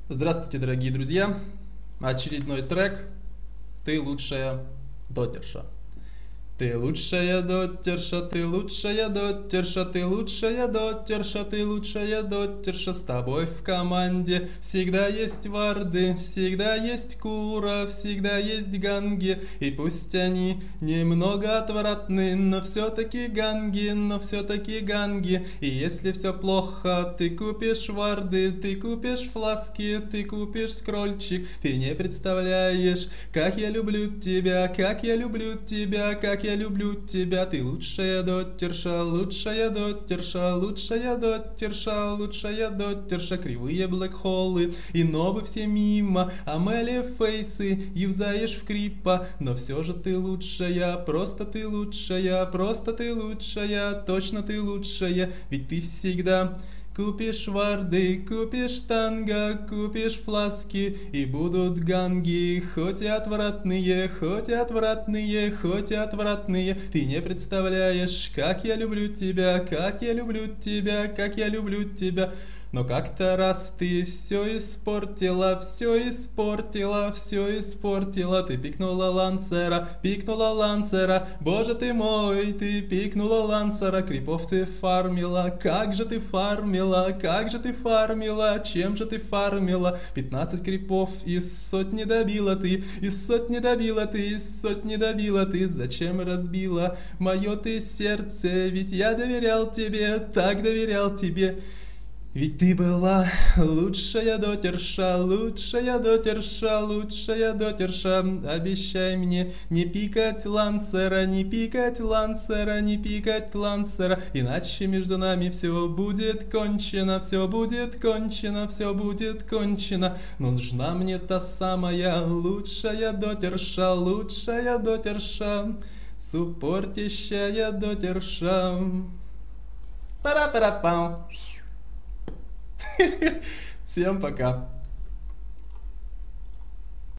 Здравствуйте, дорогие друзья! Очередной трек «Ты лучшая дотерша». Ты лучшая дотерша, ты лучшая дотерша, ты лучшая дотерша, ты лучшая дотерша. С тобой в команде всегда есть варды, всегда есть кура, всегда есть ганги. И пусть они немного отвратны, но все-таки ганги, но все-таки ганги. И если все плохо, ты купишь варды, ты купишь фласки, ты купишь скрольчик. Ты не представляешь, как я люблю тебя, как я люблю тебя, как я люблю тебя. Ты лучшая дотерша, лучшая дотерша, лучшая дотерша, лучшая дотерша. Кривые блэкхоллы и новы все мимо, Амелия фейсы юзаешь в крипа. Но все же ты лучшая, просто ты лучшая, просто ты лучшая, точно ты лучшая. Ведь ты всегда купишь варды, купишь танго, купишь фласки, и будут ганги, хоть и отвратные, хоть и отвратные, хоть и отвратные. Ты не представляешь, как я люблю тебя, как я люблю тебя, как я люблю тебя. Но как-то раз ты все испортила, все испортила, все испортила. Ты пикнула лансера, боже ты мой, ты пикнула лансера. Крипов ты фармила, как же ты фармила, как же ты фармила, чем же ты фармила. 15 крипов из сотни добила ты, из сотни добила ты, из сотни добила ты. Зачем разбила мое ты сердце, ведь я доверял тебе, так доверял тебе. Ведь ты была лучшая дотерша, лучшая дотерша, лучшая дотерша. Обещай мне не пикать лансера, не пикать лансера, не пикать лансера. Иначе между нами все будет кончено, все будет кончено, все будет кончено. Но нужна мне та самая лучшая дотерша, лучшая дотерша, суппортящая дотерша. Пара-пара-пам. Всем пока.